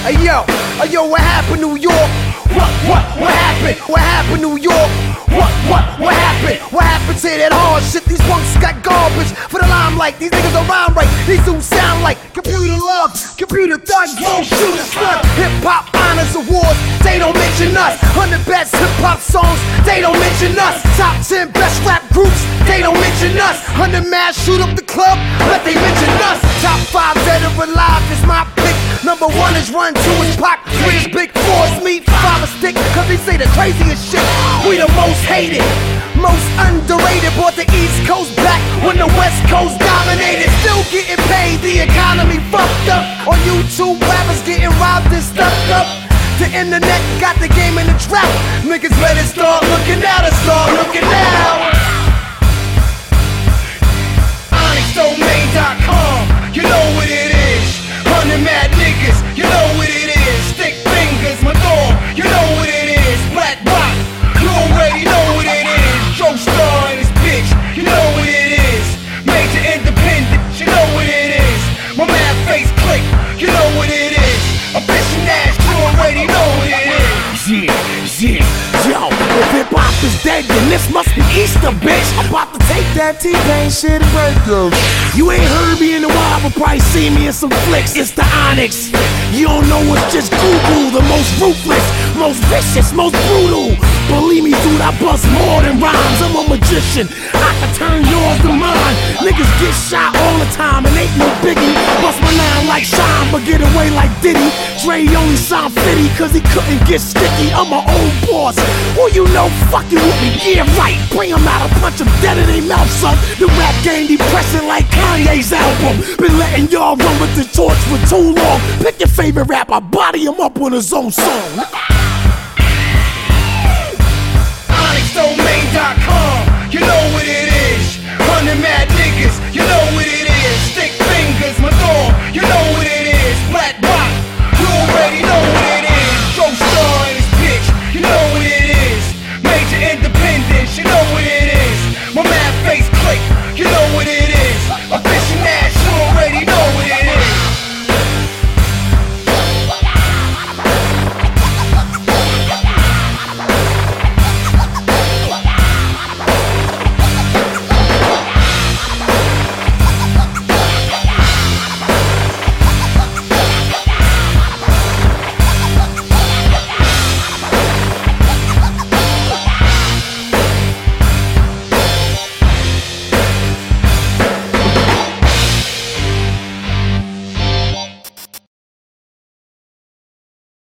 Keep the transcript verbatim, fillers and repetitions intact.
Hey yo, hey yo, what happened, New York? What, what, what happened? What happened, New York? What, what, what happened? What happened to that hard shit? These punks got garbage for the limelight. These niggas around right, these dudes sound like computer love, computer thugs, won't shoot a slug. Hip hop honors awards, they don't mention us. Hundred best hip hop songs, they don't mention us. Top ten best rap groups, they don't mention us. Hundred mass shoot up the club, but they mention us. Top five dead or alive is my pick. Number one is Run, two is Pac, three is Big, four is me, five is Stick, cause they say the craziest shit. We the most hated, most underrated. Brought the East Coast back when the West Coast dominated. Still getting paid, the economy fucked up. On YouTube, rappers getting robbed and stuck up. The internet got the game in the trap. Niggas better start looking out and start looking out. Onyx Domain dot com, you know what it is. Hundred mad niggas, you know what it is. Stick fingers, my dog, you know what it is. Black Rock, you already know what it is. Joe Star and his bitch, you know what it is. Major Independent, you know what it is. My man Face Click, you know what it is. A bitch Nash, you already know what it is. Yeah, yeah, yo, if hip hop is dead, then this must be Easter, bitch. I'm about to take that T-Pain shit and break them. You ain't heard me in a while, but probably see me in some flicks. It's the Onyx. You don't know it's just Google, the most ruthless, most vicious, most brutal. Believe me, dude, I bust more than rhymes. I'm a magician. I can turn yours to mine. Niggas get shot all the time and ain't no biggie. Bust my nine like Shine, but get away like Diddy. Dre only signed fifty cause he couldn't get sticky. I'm my own boss. Who you know fucking with me? Yeah, right. Bring them out, I'll punch them dead in their mouth, son. The rap game depressing like Kanye's album. Been letting y'all run with the torch for too long. Pick your favorite rapper, body him up on his own song.